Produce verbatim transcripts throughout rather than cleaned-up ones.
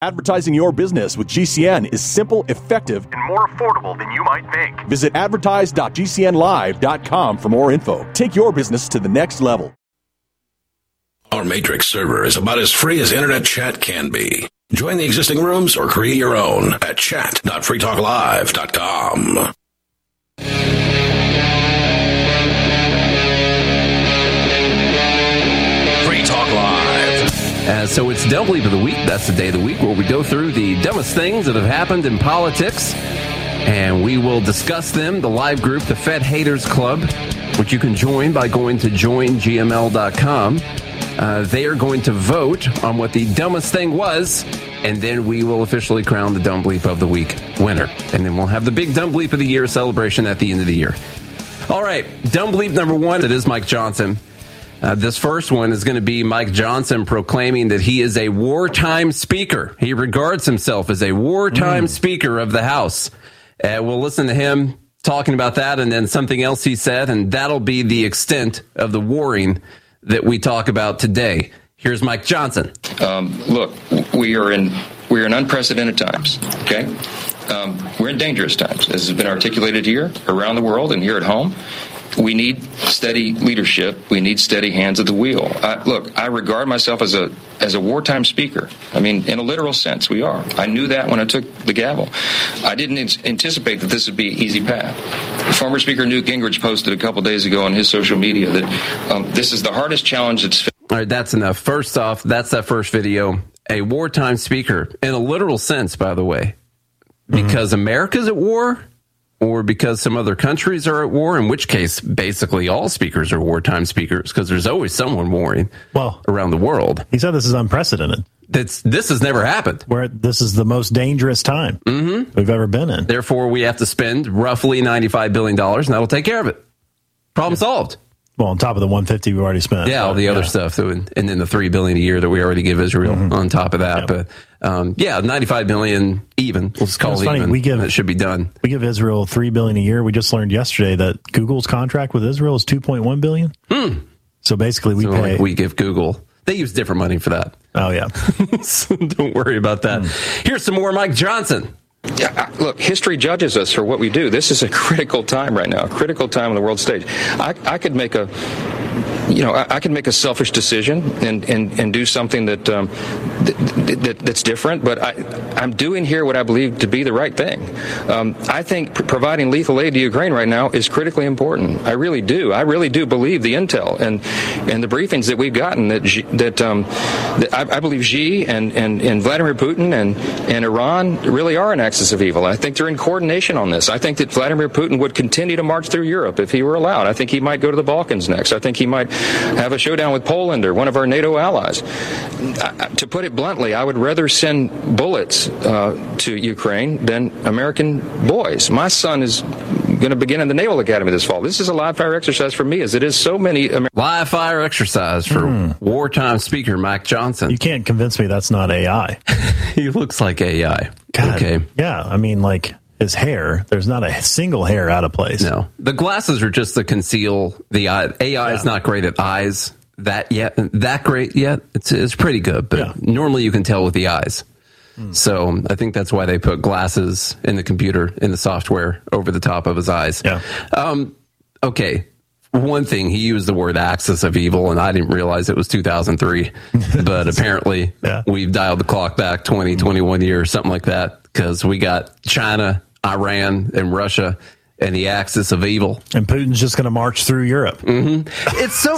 Advertising your business with G C N is simple, effective, and more affordable than you might think. Visit advertise dot g c n live dot com for more info. Take your business to the next level. Our Matrix server is about as free as internet chat can be. Join the existing rooms or create your own at chat dot free talk live dot com. Uh, so it's Dumb Bleep of the Week. That's the day of the week where we go through the dumbest things that have happened in politics, and we will discuss them. The live group, the Fed Haters Club, which you can join by going to join g m l dot com. Uh, they are going to vote on what the dumbest thing was, and then we will officially crown the Dumb Bleep of the Week winner. And then we'll have the big Dumb Bleep of the Year celebration at the end of the year. All right, Dumb Bleep number one, it is Mike Johnson. Uh, this first one is going to be Mike Johnson proclaiming that he is a wartime speaker. He regards himself as a wartime mm. speaker of the House. Uh, we'll listen to him talking about that and then something else he said, and that'll be the extent of the warring that we talk about today. Here's Mike Johnson. Um, look, we are in we are in unprecedented times, okay? Um, we're in dangerous times, as has been articulated here, around the world, and here at home. We need steady leadership. We need steady hands at the wheel. I, look, I regard myself as a as a wartime speaker. I mean, in a literal sense, we are. I knew that when I took the gavel. I didn't anticipate that this would be an easy path. Former Speaker Newt Gingrich posted a couple days ago on his social media that um, this is the hardest challenge that's... All right, that's enough. First off, that's that first video. A wartime speaker, in a literal sense, by the way. Because mm-hmm. America's at war... or because some other countries are at war, in which case basically all speakers are wartime speakers because there's always someone warring well, around the world. He said this is unprecedented. That's, this has never happened. Where this is the most dangerous time mm-hmm. we've ever been in. Therefore, we have to spend roughly ninety-five billion dollars, and that'll take care of it. Problem yeah. solved. Well, on top of the one hundred fifty we already spent. Yeah, all the other yeah. stuff. And then the three billion dollars a year that we already give Israel mm-hmm. on top of that. Yep. But um, yeah, ninety-five billion dollars even. We'll just call it funny. even. We give, it should be done. We give Israel three billion dollars a year. We just learned yesterday that Google's contract with Israel is two point one billion dollars. Hmm. So basically we so pay. Like we give Google. They use different money for that. Oh, yeah. So don't worry about that. Hmm. Here's some more Mike Johnson. Yeah, look, history judges us for what we do. This is a critical time right now, a critical time on the world stage. I, I could make a, you know, I, I could make a selfish decision and, and, and do something that, um, th- th- that's different, but I, I'm doing here what I believe to be the right thing. Um, I think pr- providing lethal aid to Ukraine right now is critically important. I really do. I really do believe the intel and and the briefings that we've gotten that G, that, um, that I, I believe Xi and, and, and Vladimir Putin and, and Iran really are an axis of evil. I think they're in coordination on this. I think that Vladimir Putin would continue to march through Europe if he were allowed. I think he might go to the Balkans next. I think he might have a showdown with Poland or one of our NATO allies. I, to put it bluntly, I would rather send bullets uh, to Ukraine than American boys. My son is going to begin in the Naval Academy this fall. This is a live fire exercise for me, as it is so many Amer- live fire exercise for mm. wartime speaker Mike Johnson. You can't convince me that's not A I. He looks like A I. God, okay. Yeah, I mean, like his hair, there's not a single hair out of place. No. The glasses are just to conceal the eye. A I yeah. is not great at eyes that yet, that great yet. It's it's pretty good, but yeah. normally you can tell with the eyes. Mm. So I think that's why they put glasses in the computer, in the software, over the top of his eyes. Yeah. Um, okay. One thing, he used the word axis of evil, and I didn't realize it was two thousand three. But apparently, yeah. we've dialed the clock back twenty, twenty-one years, something like that, because we got China, Iran, and Russia, and the axis of evil. And Putin's just going to march through Europe. Mm-hmm. It's so...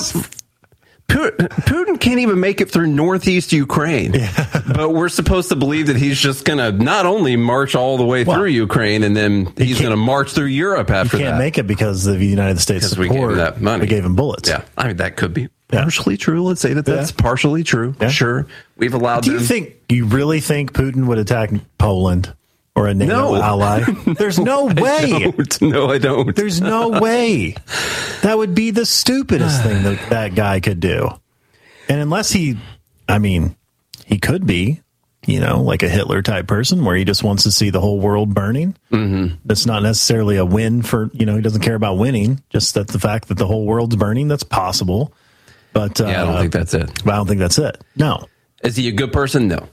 Putin can't even make it through northeast Ukraine, yeah. but we're supposed to believe that he's just going to not only march all the way well, through Ukraine, and then he's going to march through Europe after that. He can't that. make it because of the United States support. We gave him that money. We gave him bullets. Yeah, I mean, that could be yeah. partially true. Let's say that that's yeah. partially true. Yeah. Sure, we've allowed. Do them. you think you really think Putin would attack Poland? Or a NATO no. ally? There's no, no way. I don't. No, I don't. There's no way. That would be the stupidest thing that that guy could do. And unless he, I mean, he could be, you know, like a Hitler type person where he just wants to see the whole world burning. Mm-hmm. That's not necessarily a win for, you know, he doesn't care about winning. Just that the fact that the whole world's burning, that's possible. But yeah, uh, I don't think that's it. But I don't think that's it. No. Is he a good person? No.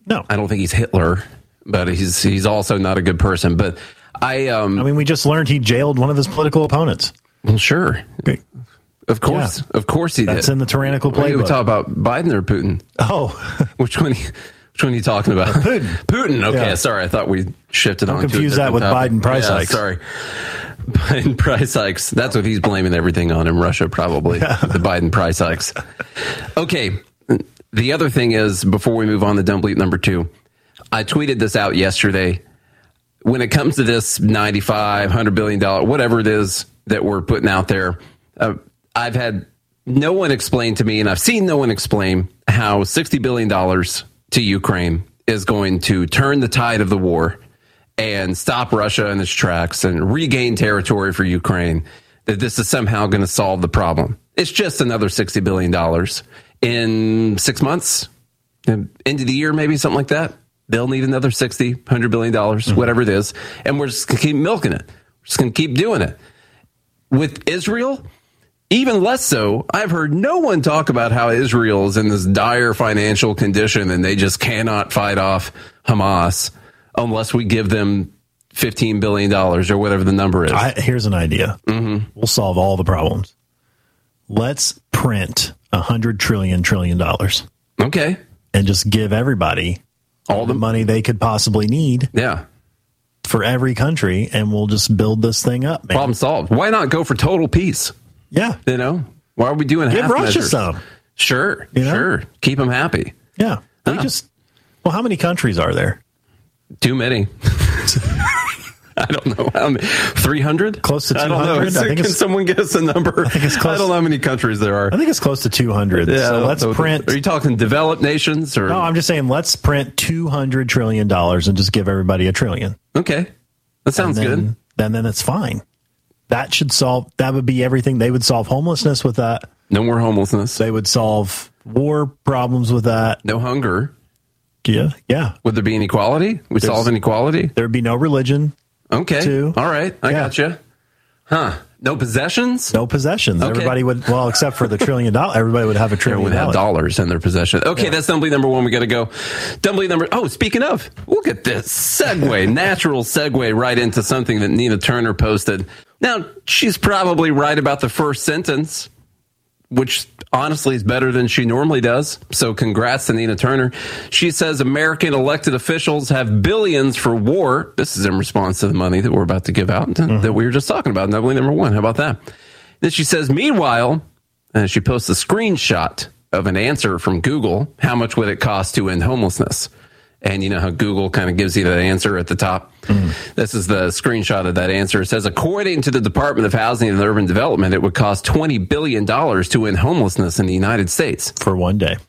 No. I don't think he's Hitler, but he's he's also not a good person. But I, um, I mean, we just learned he jailed one of his political opponents. Well, sure. Okay. Of course. Yeah. Of course he That's did. That's in the tyrannical playbook. playbook. We talk about Biden or Putin? Oh. Which one? Which one are you talking about? Putin. Putin. Okay. Yeah. Sorry. I thought we shifted on. Don't confuse that with topic. Biden price yeah, hikes. Sorry. Biden price hikes. That's what he's blaming everything on in Russia, probably. Yeah. The Biden price hikes. Okay. The other thing is, before we move on to dump leap number two, I tweeted this out yesterday. When it comes to this ninety-five, one hundred billion dollars, whatever it is that we're putting out there, uh, I've had no one explain to me, and I've seen no one explain how sixty billion dollars to Ukraine is going to turn the tide of the war and stop Russia in its tracks and regain territory for Ukraine, that this is somehow going to solve the problem. It's just another sixty billion dollars. In six months, end of the year, maybe something like that, they'll need another sixty, one hundred billion dollars, mm-hmm. whatever it is. And we're just going to keep milking it. We're just going to keep doing it. With Israel, even less so. I've heard no one talk about how Israel is in this dire financial condition and they just cannot fight off Hamas unless we give them fifteen billion dollars or whatever the number is. I, here's an idea. Mm-hmm. We'll solve all the problems. Let's print a hundred trillion trillion dollars. Okay. And just give everybody all the money they could possibly need. Yeah. For every country, and we'll just build this thing up, man. Problem solved. Why not go for total peace? Yeah. You know? Why are we doing Give half Russia measures? some. Sure. You know? Sure. Keep them happy. Yeah. We Huh. just, well, how many countries are there? Too many. I don't know how many. three hundred? Close to two I don't know. hundred? Is I there- think Can it's- someone get us a number? I, think it's close- don't know how many countries there are. I think it's close to two hundred. Yeah, I so don't let's know. print. Are you talking developed nations or? No, I'm just saying let's print two hundred trillion dollars and just give everybody a trillion. Okay. That sounds and then, good. Then, then it's fine. That should solve, that would be everything. They would solve homelessness with that. No more homelessness. They would solve war problems with that. No hunger. Yeah. Yeah. Would there be inequality? We There's- solve inequality? There'd be no religion. Okay. Too. All right. I Yeah. gotcha. Huh. No possessions? No possessions. Okay. Everybody would, well, except for the trillion dollars, everybody would have a They trillion would have dollars. dollars in their possession. Okay, Yeah. that's Dumbly number one. We got to go. Dumbly number. Oh, speaking of, look at this segue, natural segue right into something that Nina Turner posted. Now, she's probably right about the first sentence, which honestly is better than she normally does. So congrats to Nina Turner. She says American elected officials have billions for war. This is in response to the money that we're about to give out mm-hmm. that we were just talking about. Dumbly number one. How about that? Then she says, meanwhile, and she posts a screenshot of an answer from Google. How much would it cost to end homelessness? And you know how Google kind of gives you that answer at the top? Mm. This is the screenshot of that answer. It says, according to the Department of Housing and Urban Development, it would cost twenty billion dollars to end homelessness in the United States. For one day.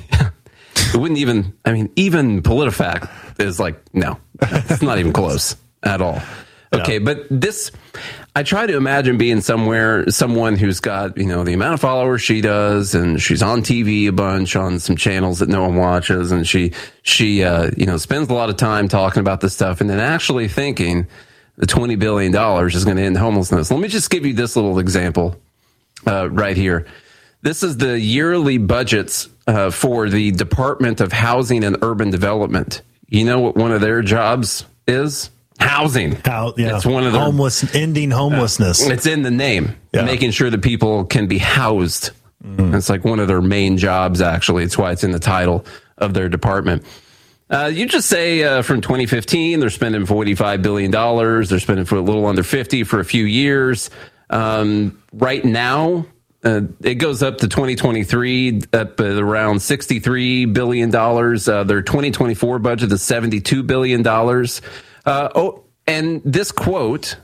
It wouldn't even, I mean, even PolitiFact is like, no, it's not even close at all. Okay, no. But this, I try to imagine being somewhere, someone who's got, you know, the amount of followers she does, and she's on T V a bunch on some channels that no one watches, and she, she, uh, you know, spends a lot of time talking about this stuff, and then actually thinking the twenty billion dollars is going to end homelessness. Let me just give you this little example uh, right here. This is the yearly budgets uh, for the Department of Housing and Urban Development. You know what one of their jobs is? Housing. How, yeah. It's one of the homeless, ending homelessness. Uh, it's in the name, yeah. Making sure that people can be housed. Mm. It's like one of their main jobs, actually. It's why it's in the title of their department. Uh, you just say uh, from twenty fifteen, they're spending forty-five billion dollars. They're spending for a little under fifty for a few years. Um, right now, uh, it goes up to twenty twenty-three, up at around sixty-three billion dollars. Uh, their twenty twenty-four budget is seventy-two billion dollars. Uh, oh, and this quote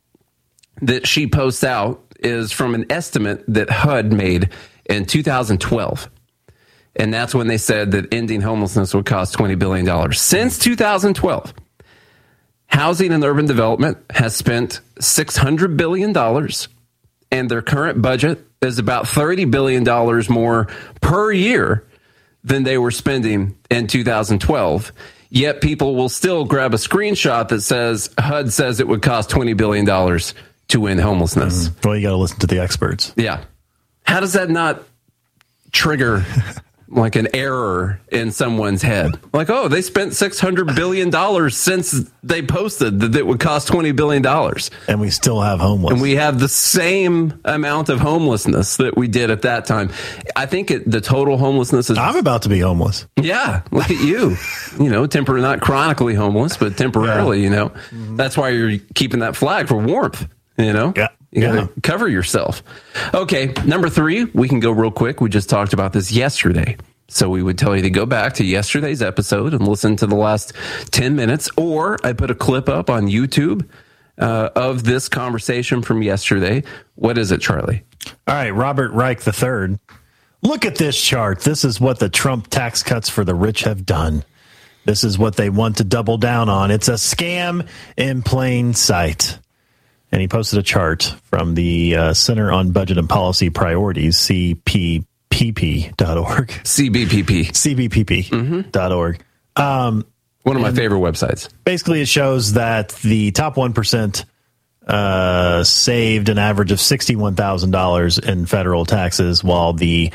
that she posts out is from an estimate that H U D made in two thousand twelve. And that's when they said that ending homelessness would cost twenty billion dollars. Since two thousand twelve, Housing and Urban Development has spent six hundred billion dollars, and their current budget is about thirty billion dollars more per year than they were spending in two thousand twelve. Yet people will still grab a screenshot that says H U D says it would cost twenty billion dollars to end homelessness. Mm. Well, you got to listen to the experts. Yeah. How does that not trigger like an error in someone's head. Like, oh, they spent six hundred billion dollars since they posted that it would cost twenty billion dollars. And we still have homeless. And we have the same amount of homelessness that we did at that time. I think it, the total homelessness is... I'm about to be homeless. Yeah, look at you. You know, tempor- not chronically homeless, but temporarily, yeah. you know. Mm-hmm. That's why you're keeping that flag for warmth, you know. Yeah. You got to yeah. cover yourself. Okay, number three, we can go real quick. We just talked about this yesterday. So we would tell you to go back to yesterday's episode and listen to the last ten minutes. Or I put a clip up on YouTube uh, of this conversation from yesterday. What is it, Charlie? All right, Robert Reich the third. Look at this chart. This is what the Trump tax cuts for the rich have done. This is what they want to double down on. It's a scam in plain sight. And he posted a chart from the uh, Center on Budget and Policy Priorities, C P P P dot org. C B P P. C B P P dot org. Um, One of my favorite websites. Basically, it shows that the top one percent uh, saved an average of sixty-one thousand dollars in federal taxes, while the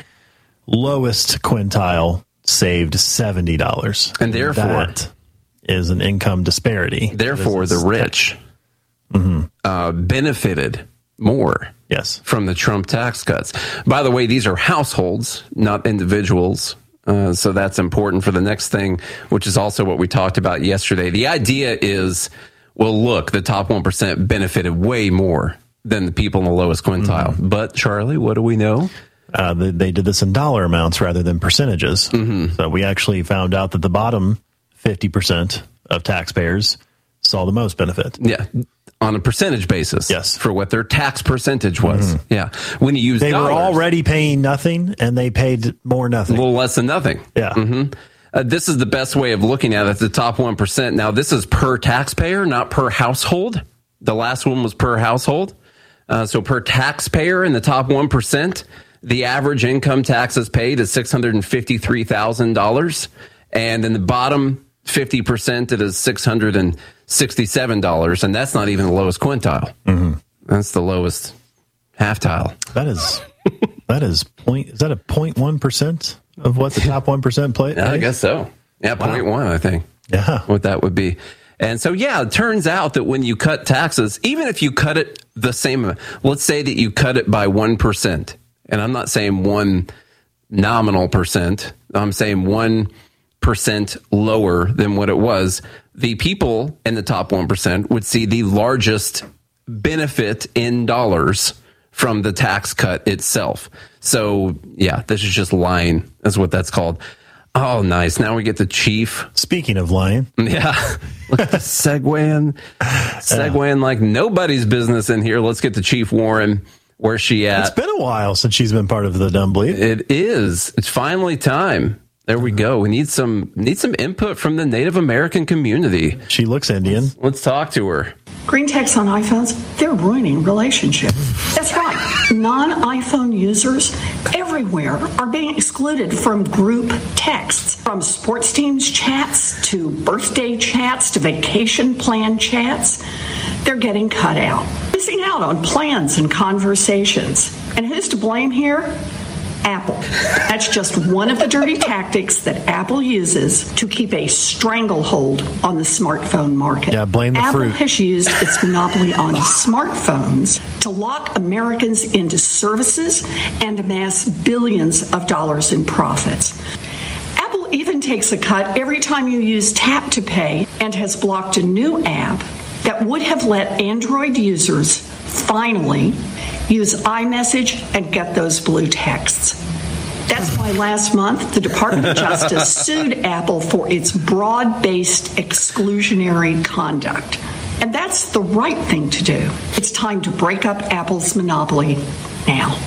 lowest quintile saved seventy dollars. And therefore, that is an income disparity. Therefore, the rich mm-hmm. uh, benefited more yes. from the Trump tax cuts. By the way, these are households, not individuals. Uh, so that's important for the next thing, which is also what we talked about yesterday. The idea is, well, look, the top one percent benefited way more than the people in the lowest quintile. Mm-hmm. But, Charlie, what do we know? Uh, they, they did this in dollar amounts rather than percentages. Mm-hmm. So we actually found out that the bottom fifty percent of taxpayers saw the most benefit. Yeah, on a percentage basis. Yes. For what their tax percentage was. Mm-hmm. Yeah. When you use They dollars, were already paying nothing, and they paid more nothing. A little less than nothing. Yeah. Mm-hmm. Uh, this is the best way of looking at it, the top one percent. Now, this is per taxpayer, not per household. The last one was per household. Uh, so per taxpayer in the top one percent, the average income taxes paid is six hundred fifty-three thousand dollars. And in the bottom fifty percent, it is six hundred sixty-seven dollars. And that's not even the lowest quintile. Mm-hmm. That's the lowest half tile. That is, that is point, is that a zero point one percent of what the top one percent play? Yeah, I guess so. Yeah, wow. zero point one, I think. Yeah. What that would be. And so, yeah, it turns out that when you cut taxes, even if you cut it the same, let's say that you cut it by one percent. And I'm not saying one nominal percent. I'm saying one percent lower than what it was. The people in the top one percent would see the largest benefit in dollars from the tax cut itself. So, yeah, this is just lying, is what that's called. Oh, nice. Now we get the chief. Speaking of lying. Yeah. Look at the segueing. Segueing like nobody's business in here. Let's get the Chief Warren. Where's she at? It's been a while since she's been part of the Dumb Bleed. It is. It's finally time. There we go. We need some need some input from the Native American community. She looks Indian. Let's, let's talk to her. Green text on iPhones, they're ruining relationships. That's right. Non-iPhone users everywhere are being excluded from group texts, from sports teams chats to birthday chats to vacation plan chats. They're getting cut out, missing out on plans and conversations. And who's to blame here? Apple. That's just one of the dirty tactics that Apple uses to keep a stranglehold on the smartphone market. Yeah, blame the Apple fruit. has used its monopoly on smartphones to lock Americans into services and amass billions of dollars in profits. Apple even takes a cut every time you use Tap to Pay and has blocked a new app that would have let Android users finally use iMessage and get those blue texts. That's why last month the Department of Justice sued Apple for its broad-based exclusionary conduct. And that's the right thing to do. It's time to break up Apple's monopoly now.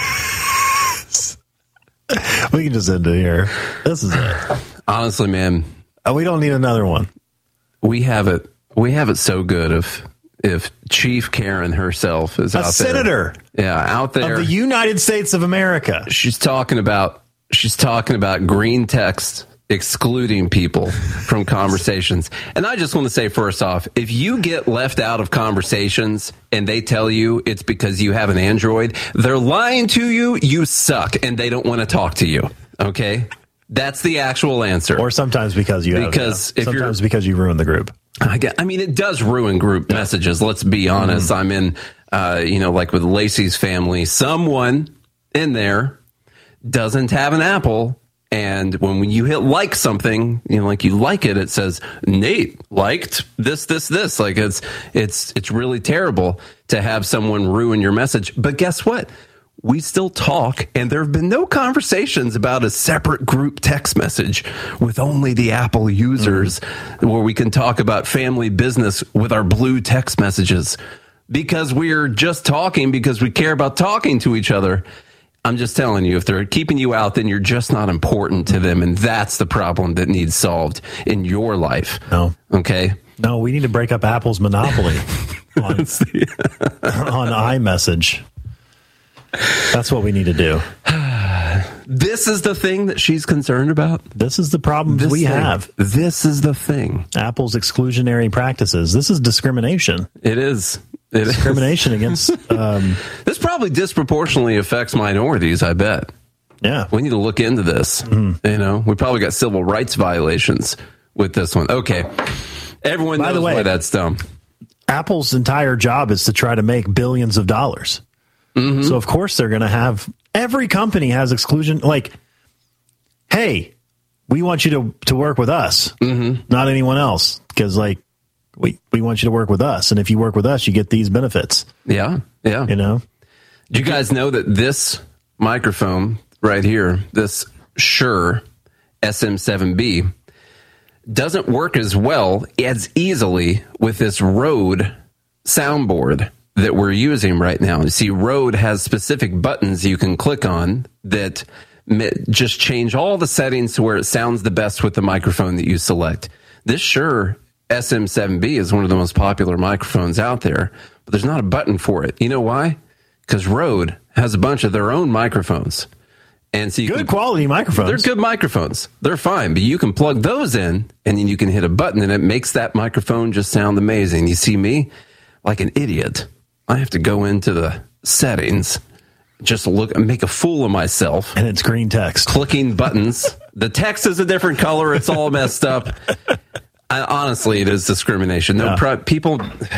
We can just end it here. This is it. Honestly, man. Oh, we don't need another one. We have it. We have it so good if if Chief Karen herself is a out senator. there. Yeah, out there. Of the United States of America. She's talking about she's talking about green text excluding people from conversations. And I just want to say, first off, if you get left out of conversations and they tell you it's because you have an Android, they're lying to you, you suck, and they don't want to talk to you. Okay? That's the actual answer. Or sometimes because you have, because yeah. if sometimes you're, because you ruin the group. I, get, I mean, it does ruin group yeah. messages. Let's be honest. Mm. I'm in, uh, you know, like with Lacey's family, someone in there doesn't have an Apple. And when you hit like something, you know, like you like it, it says Nate liked this, this, this. Like it's, it's, it's really terrible to have someone ruin your message. But guess what? We still talk, and there have been no conversations about a separate group text message with only the Apple users mm-hmm. where we can talk about family business with our blue text messages because we're just talking because we care about talking to each other. I'm just telling you, if they're keeping you out, then you're just not important to them, and that's the problem that needs solved in your life. No. Okay? No, we need to break up Apple's monopoly on, on iMessage. That's what we need to do. This is the thing that she's concerned about. This is the problems this we thing. have. This is the thing. Apple's exclusionary practices. This is discrimination. It is. It discrimination is. against. Um, this probably disproportionately affects minorities, I bet. Yeah. We need to look into this. Mm-hmm. You know, we probably got civil rights violations with this one. Okay. Everyone By knows the way, why that's dumb. Apple's entire job is to try to make billions of dollars. Mm-hmm. So, of course, they're going to have every company has exclusion. Like, hey, we want you to, to work with us, mm-hmm. not anyone else. Because, like, we, we want you to work with us. And if you work with us, you get these benefits. Yeah. Yeah. You know? Do you guys know that this microphone right here, this Shure S M seven B, doesn't work as well as easily with this Rode soundboard that we're using right now? You see, Rode has specific buttons you can click on that just change all the settings to where it sounds the best with the microphone that you select. This Shure S M seven B is one of the most popular microphones out there, but there's not a button for it. You know why? Because Rode has a bunch of their own microphones. And so you good can, quality microphones. They're good microphones. They're fine, but you can plug those in, and then you can hit a button, and it makes that microphone just sound amazing. You see me? Like an idiot. I have to go into the settings, just look, make a fool of myself. And it's green text. Clicking buttons. The text is a different color. It's all messed up. I, honestly, it is discrimination. No, yeah. pro, people...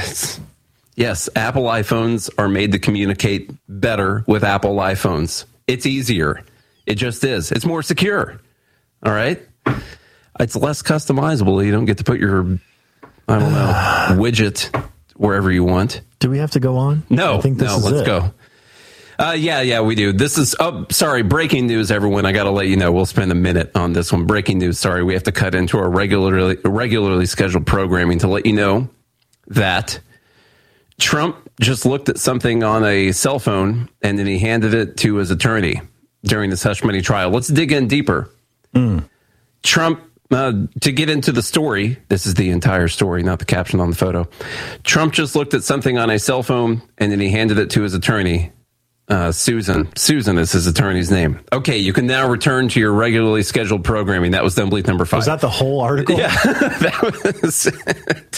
Yes, Apple iPhones are made to communicate better with Apple iPhones. It's easier. It just is. It's more secure. All right? It's less customizable. You don't get to put your, I don't know, widget wherever you want. Do we have to go on? No. I think this no, is let's it. go. Uh, yeah, yeah, we do. This is, oh, sorry, breaking news, everyone. I got to let you know. We'll spend a minute on this one. Breaking news, sorry. We have to cut into our regularly, regularly scheduled programming to let you know that Trump just looked at something on a cell phone and then he handed it to his attorney during this hush money trial. Let's dig in deeper. Mm. Trump, uh, to get into the story, this is the entire story, not the caption on the photo. Trump just looked at something on a cell phone and then he handed it to his attorney. Uh, Susan. Susan is his attorney's name. Okay, you can now return to your regularly scheduled programming. That was Dumbleak number five. Was that the whole article? Yeah, that was it.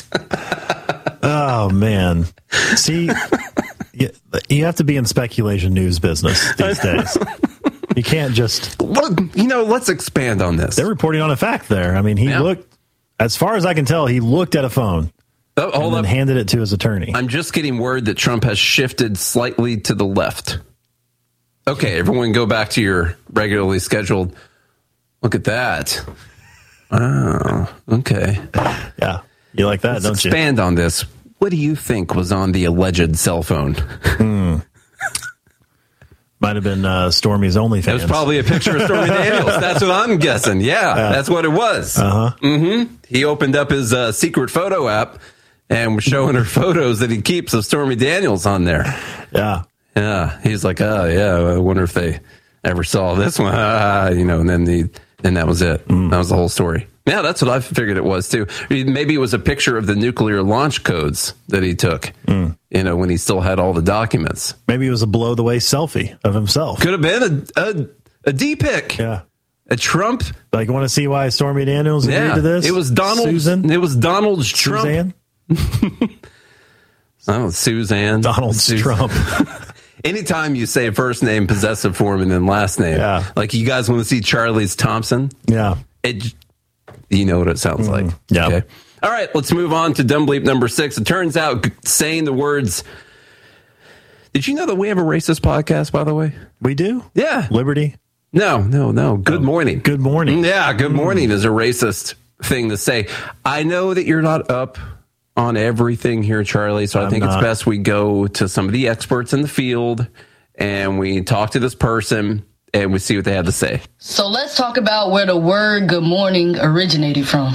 Oh, man. See, you, you have to be in speculation news business these days. You can't just... You know, let's expand on this. They're reporting on a fact there. I mean, he yeah. looked, as far as I can tell, he looked at a phone. Oh, hold and then up. handed it to his attorney. I'm just getting word that Trump has shifted slightly to the left. Okay, everyone go back to your regularly scheduled... Look at that. Oh, okay. Yeah. You like that, Let's don't expand you? Expand on this. What do you think was on the alleged cell phone? Hmm. Might have been uh, Stormy's OnlyFans. It was probably a picture of Stormy Daniels. That's what I'm guessing. Yeah, yeah. That's what it was. Uh-huh. Mm-hmm. He opened up his uh, secret photo app and was showing her photos that he keeps of Stormy Daniels on there. Yeah. Yeah. He's like, oh, yeah, I wonder if they ever saw this one. Ah, you know, and then the and that was it. Mm. That was the whole story. Yeah, that's what I figured it was, too. Maybe it was a picture of the nuclear launch codes that he took, mm. you know, when he still had all the documents. Maybe it was a below-the-waist selfie of himself. Could have been a, a, a D-pic. Yeah. A Trump. Like, want to see why Stormy Daniels agreed yeah, to this? It was Donald. Susan? It was Donald's Trump. Suzanne? Oh, Suzanne. Donald Susan. Trump. anytime you say first name, possessive form, and then last name, yeah. like you guys want to see Charlie's Thompson? Yeah. It, you know what it sounds mm, like. Yeah. Okay. All right, let's move on to Dumb Bleep number six. It turns out saying the words... Did you know that we have a racist podcast, by the way? We do? Yeah. Liberty? No, no, no. Good oh, morning. Good morning. Yeah, good morning mm. is a racist thing to say. I know that you're not up on everything here, Charlie, so I'm I think not. It's best we go to some of the experts in the field and we talk to this person and we see what they have to say. So let's talk about where the word good morning originated from.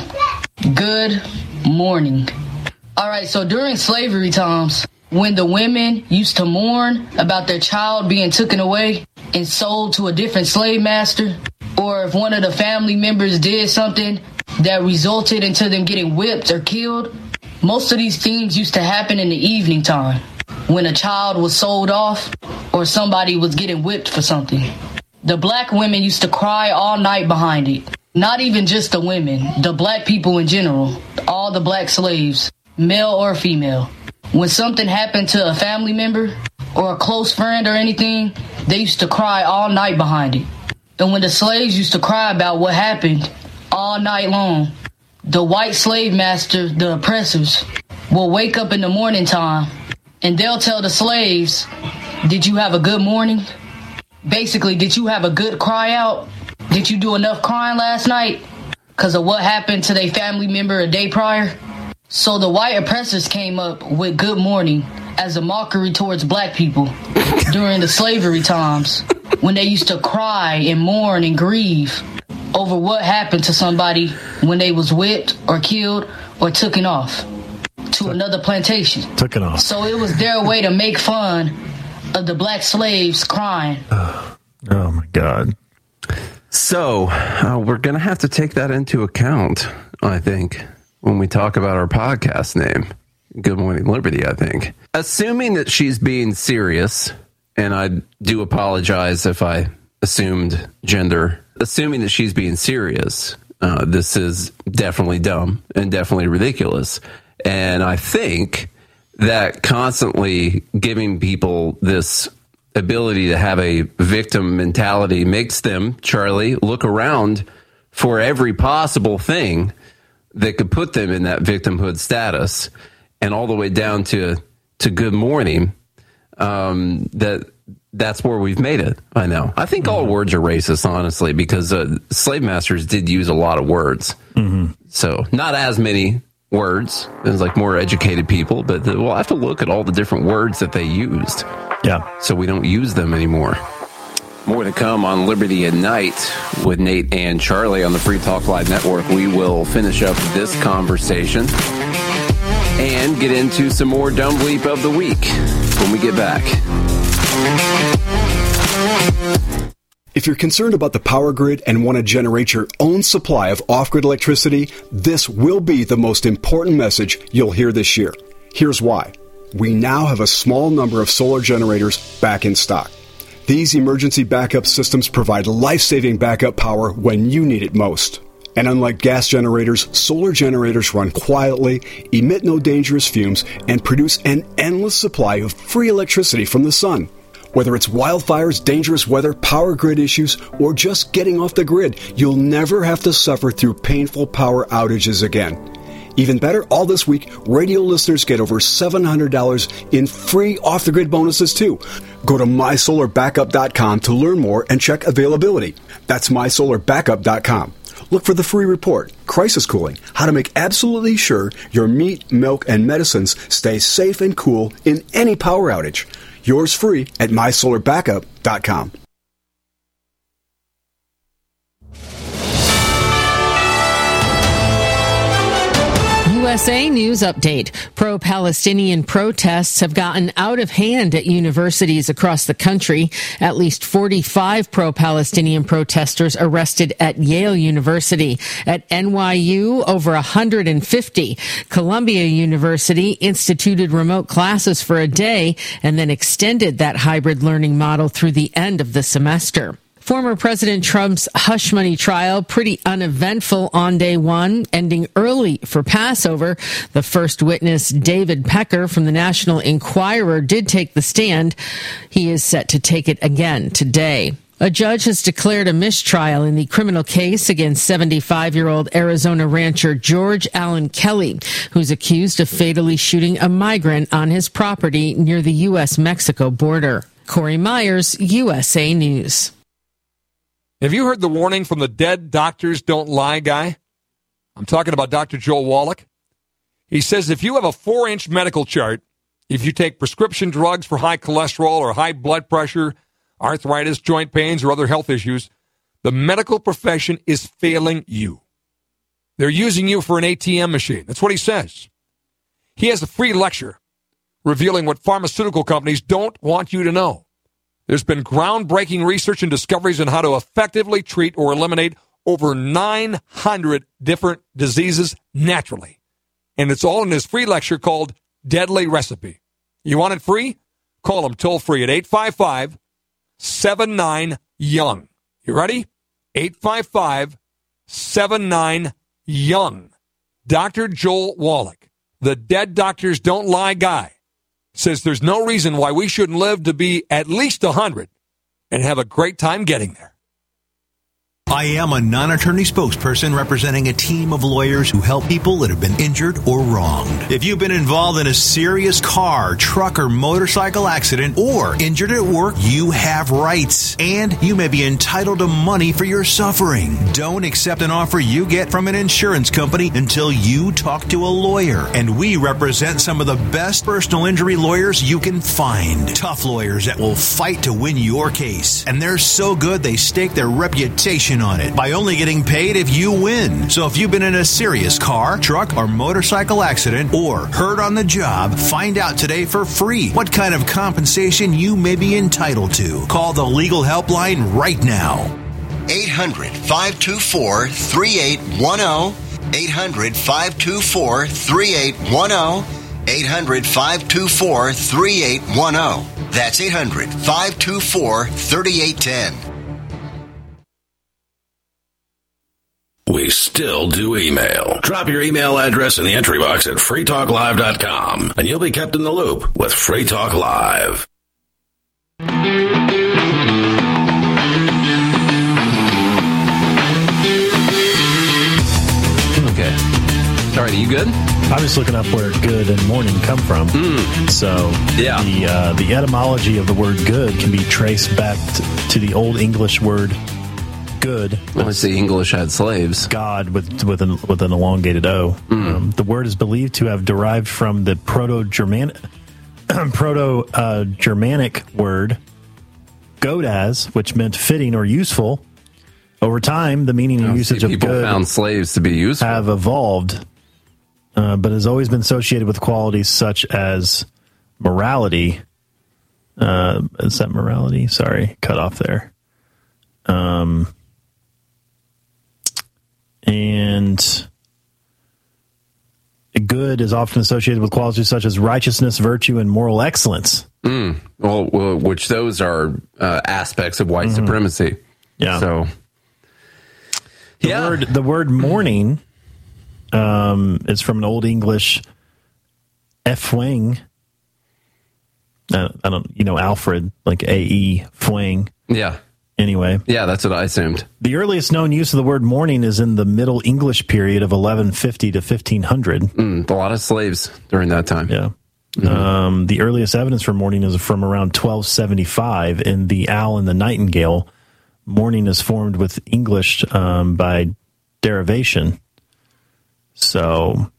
Good morning. All right, so during slavery times, when the women used to mourn about their child being taken away and sold to a different slave master, or if one of the family members did something that resulted into them getting whipped or killed, most of these things used to happen in the evening time when a child was sold off or somebody was getting whipped for something. The black women used to cry all night behind it. Not even just the women, the black people in general, all the black slaves, male or female. When something happened to a family member or a close friend or anything, they used to cry all night behind it. And when the slaves used to cry about what happened all night long, the white slave master, the oppressors, will wake up in the morning time and they'll tell the slaves, did you have a good morning? Basically, did you have a good cry out? Did you do enough crying last night because of what happened to their family member a day prior? So the white oppressors came up with good morning as a mockery towards black people during the slavery times when they used to cry and mourn and grieve over what happened to somebody when they was whipped or killed or taken off to another plantation. Took it off. So it was their way to make fun of the black slaves crying. Oh, oh my God. So uh, we're going to have to take that into account, I think, when we talk about our podcast name, Good Morning Liberty, I think. Assuming that she's being serious, and I do apologize if I assumed gender, assuming that she's being serious, uh, this is definitely dumb and definitely ridiculous. And I think that constantly giving people this ability to have a victim mentality makes them, Charlie, look around for every possible thing that could put them in that victimhood status, and all the way down to to good morning. Um, that that's where we've made it. I know. I think all words are racist, honestly, because uh, slave masters did use a lot of words. Mm-hmm. So not as many words as like more educated people, but the, we'll have to look at all the different words that they used. Yeah. So we don't use them anymore. More to come on Liberty at Night with Nate and Charlie on the Free Talk Live Network. We will finish up this conversation and get into some more Dumb Bleep of the Week when we get back. If you're concerned about the power grid and want to generate your own supply of off-grid electricity, this will be the most important message you'll hear this year. Here's why. We now have a small number of solar generators back in stock. These emergency backup systems provide life-saving backup power when you need it most. And unlike gas generators, solar generators run quietly, emit no dangerous fumes, and produce an endless supply of free electricity from the sun. Whether it's wildfires, dangerous weather, power grid issues, or just getting off the grid, you'll never have to suffer through painful power outages again. Even better, all this week, radio listeners get over seven hundred dollars in free off-the-grid bonuses, too. Go to my solar backup dot com to learn more and check availability. That's my solar backup dot com. Look for the free report, Crisis Cooling, how to make absolutely sure your meat, milk, and medicines stay safe and cool in any power outage. Yours free at my solar backup dot com. U S A News Update. Pro-Palestinian protests have gotten out of hand at universities across the country. At least forty-five pro-Palestinian protesters arrested at Yale University. At N Y U, over one hundred fifty. Columbia University instituted remote classes for a day and then extended that hybrid learning model through the end of the semester. Former President Trump's hush money trial, pretty uneventful on day one, ending early for Passover. The first witness, David Pecker from the National Enquirer, did take the stand. He is set to take it again today. A judge has declared a mistrial in the criminal case against seventy-five-year-old Arizona rancher George Allen Kelly, who's accused of fatally shooting a migrant on his property near the U S Mexico border. Corey Myers, U S A News. Have you heard the warning from the dead doctors don't lie guy? I'm talking about Doctor Joel Wallach. He says if you have a four-inch medical chart, if you take prescription drugs for high cholesterol or high blood pressure, arthritis, joint pains, or other health issues, the medical profession is failing you. They're using you for an A T M machine. That's what he says. He has a free lecture revealing what pharmaceutical companies don't want you to know. There's been groundbreaking research and discoveries on how to effectively treat or eliminate over nine hundred different diseases naturally. And it's all in his free lecture called Deadly Recipe. You want it free? Call him toll free at eight five five, seven nine, young. You ready? eight five five, seven nine, young. Doctor Joel Wallach, the dead doctors don't lie guy, says there's no reason why we shouldn't live to be at least one hundred and have a great time getting there. I am a non-attorney spokesperson representing a team of lawyers who help people that have been injured or wronged. If you've been involved in a serious car, truck, or motorcycle accident or injured at work, you have rights, and you may be entitled to money for your suffering. Don't accept an offer you get from an insurance company until you talk to a lawyer. And we represent some of the best personal injury lawyers you can find. Tough lawyers that will fight to win your case. And they're so good they stake their reputation on it by only getting paid if you win. So if you've been in a serious car, truck, or motorcycle accident or hurt on the job, find out today for free what kind of compensation you may be entitled to. Call the legal helpline right now. eight hundred, five two four, three eight one zero. eight hundred, five two four, three eight one zero. eight hundred, five two four, three eight one zero. That's eight hundred, five two four, three eight one zero. We still do email. Drop your email address in the entry box at free talk live dot com, and you'll be kept in the loop with Free Talk Live. Okay. All right, are you good? I was looking up where good and morning come from. Mm. So yeah. the uh, the etymology of the word good can be traced back t- to the Old English word good. Well, I see English had slaves. God with with an, with an elongated O. Mm. Um, the word is believed to have derived from the Proto-Germanic Proto-Germanic uh, word godas, which meant fitting or useful. Over time, the meaning and usage of good found slaves to be useful have evolved, uh, but has always been associated with qualities such as morality. Uh, is that morality? Sorry, cut off there. Um. And good is often associated with qualities such as righteousness, virtue, and moral excellence. Mm. Well, well, which those are uh, aspects of white mm-hmm. supremacy. Yeah. So, the yeah. word the word morning um, is from an Old English Efwing. Uh, I don't, you know, Alfred, like A E Fwing. Yeah. Anyway. Yeah, that's what I assumed. The earliest known use of the word morning is in the Middle English period of eleven fifty to fifteen hundred. Mm, a lot of slaves during that time. Yeah. Mm-hmm. Um, the earliest evidence for morning is from around twelve seventy-five in The Owl and the Nightingale. Morning is formed with English um, by derivation. So...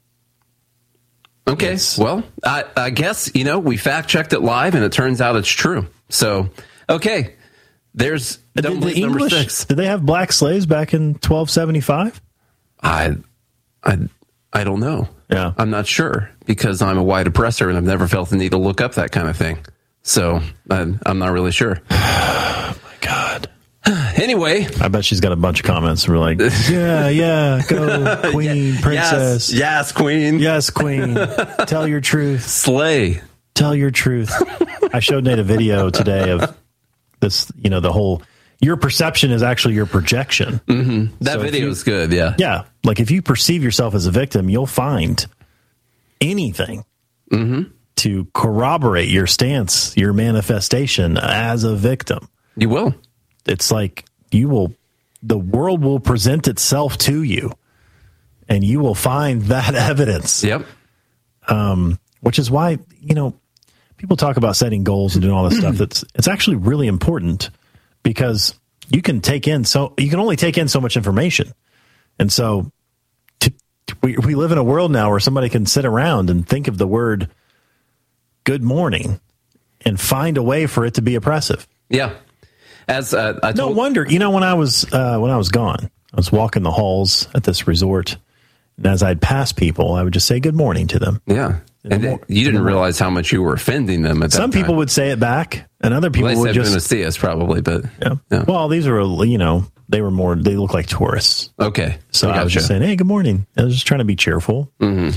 Okay, yes. Well, I, I guess, you know, we fact-checked it live, and it turns out it's true. So, okay. There's did the English, six. Did they have black slaves back in twelve seventy-five? I, I, I don't know. Yeah, I'm not sure because I'm a white oppressor and I've never felt the need to look up that kind of thing. So I, I'm not really sure. Oh my God. Anyway, I bet she's got a bunch of comments. We're like, yeah, yeah, go, queen, yeah, princess, yes, yes, queen, yes, queen. Tell your truth, slay. Tell your truth. I showed Nate a video today of this, you know, the whole your perception is actually your projection. Mm-hmm. That so video you, is good. Yeah. Yeah. Like if you perceive yourself as a victim, you'll find anything mm-hmm. to corroborate your stance, your manifestation as a victim. You will. It's like you will, the world will present itself to you and you will find that evidence. Yep. Um, which is why, you know, people talk about setting goals and doing all this stuff. That's, it's actually really important because you can take in so, you can only take in so much information. And so to, we, we live in a world now where somebody can sit around and think of the word good morning and find a way for it to be oppressive. Yeah. As uh, I told- no wonder, you know, when I was uh, when I was gone, I was walking the halls at this resort, and as I'd pass people, I would just say good morning to them. Yeah, and mor- you didn't realize how much you were offending them. At that Some time. people would say it back, and other people well, would just going to see us probably. But yeah. yeah, well, these were you know they were more they look like tourists. Okay, so I, I was just saying, hey, good morning. I was just trying to be cheerful. Mm-hmm.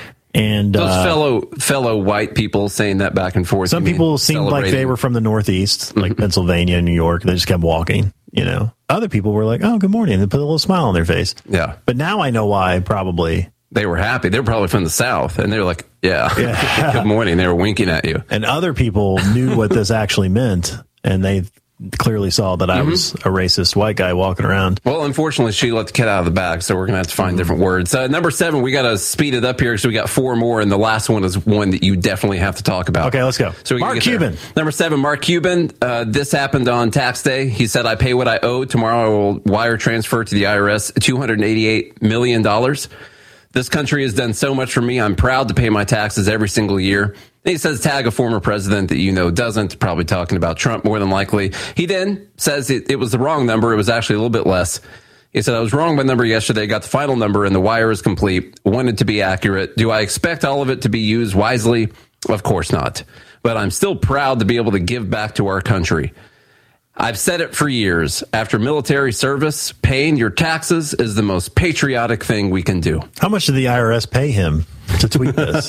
And those uh, fellow fellow white people saying that back and forth. Some people seemed like they were from the Northeast, like mm-hmm. Pennsylvania and New York. They just kept walking, you know. Other people were like, "Oh, good morning," and put a little smile on their face. Yeah. But now I know why. Probably they were happy. They were probably from the South, and they were like, "Yeah, yeah. Good morning." They were winking at you. And other people knew what this actually meant, and they clearly saw that I mm-hmm. was a racist white guy walking around. Well, unfortunately, she let the cat out of the bag, so we're going to have to find mm-hmm. different words. Uh, number seven, we got to speed it up here, so we got four more, and the last one is one that you definitely have to talk about. Okay, let's go. So Mark Cuban. There. Number seven, Mark Cuban. Uh, this happened on tax day. He said, I pay what I owe. Tomorrow I will wire transfer to the I R S two hundred eighty-eight million dollars. This country has done so much for me. I'm proud to pay my taxes every single year. And he says tag a former president that you know doesn't, probably talking about Trump more than likely. He then says it, it was the wrong number. It was actually a little bit less. He said, I was wrong by number yesterday, got the final number, and the wire is complete. Wanted to be accurate. Do I expect all of it to be used wisely? Of course not. But I'm still proud to be able to give back to our country. I've said it for years. After military service, paying your taxes is the most patriotic thing we can do. How much did the I R S pay him to tweet this?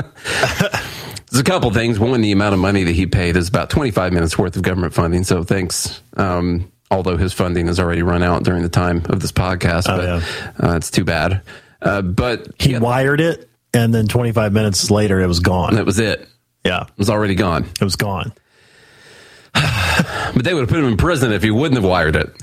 There's a couple things. One, the amount of money that he paid is about twenty-five minutes worth of government funding. So thanks. Um, although his funding has already run out during the time of this podcast, oh, but yeah. uh, it's too bad. Uh, but he, he had, wired it, and then twenty-five minutes later, it was gone. That was it. Yeah. It was already gone. It was gone. But they would have put him in prison if he wouldn't have wired it.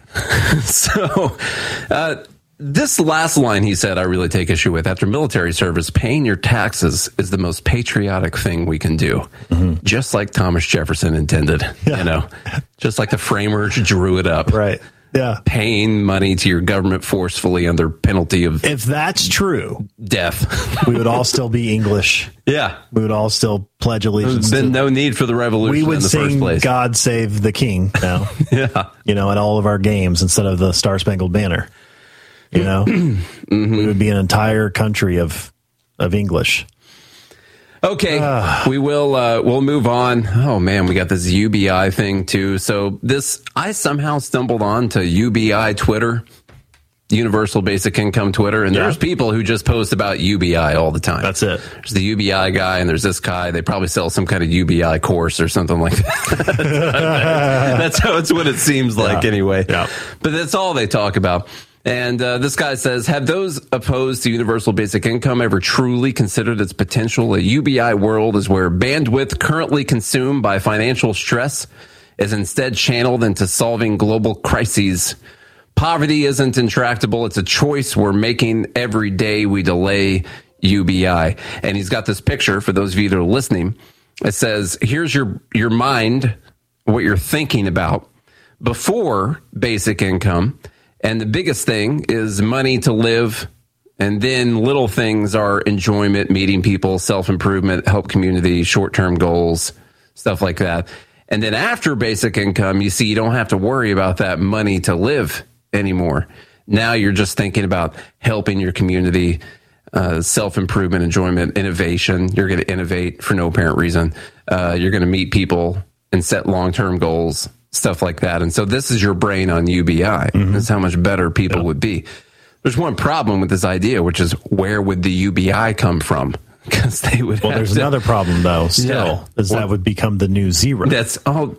so, uh, this last line he said, I really take issue with. After military service, paying your taxes is the most patriotic thing we can do. Mm-hmm. Just like Thomas Jefferson intended, yeah. you know, just like the framers drew it up. Right. Yeah. Paying money to your government forcefully under penalty of if that's true, death, we would all still be English. Yeah. We would all still pledge allegiance. There's been to, no need for the revolution we would in the sing first place. God Save the King now. yeah. You know, at all of our games instead of the Star Spangled Banner. You know, mm-hmm. we would be an entire country of of English. Okay, uh, we will uh, we'll move on. Oh man, we got this U B I thing too. So this, I somehow stumbled on to U B I Twitter, Universal Basic Income Twitter, and yeah. there's people who just post about U B I all the time. That's it. There's the U B I guy, and there's this guy. They probably sell some kind of U B I course or something like that. That's how it's what it seems like yeah. anyway. Yeah. But that's all they talk about. And uh, this guy says, have those opposed to universal basic income ever truly considered its potential? A U B I world is where bandwidth currently consumed by financial stress is instead channeled into solving global crises. Poverty isn't intractable. It's a choice we're making every day we delay U B I. And he's got this picture for those of you that are listening. It says, here's your, your mind, what you're thinking about before basic income. And the biggest thing is money to live. And then little things are enjoyment, meeting people, self-improvement, help community, short-term goals, stuff like that. And then after basic income, you see you don't have to worry about that money to live anymore. Now you're just thinking about helping your community, uh, self-improvement, enjoyment, innovation. You're going to innovate for no apparent reason. Uh, you're going to meet people and set long-term goals. Stuff like that. And so this is your brain on U B I. Mm-hmm. This is how much better people yeah. would be. There's one problem with this idea, which is where would the U B I come from? Because they would Well, have there's to, another problem, though, still, yeah. is well, that would become the new zero. That's oh,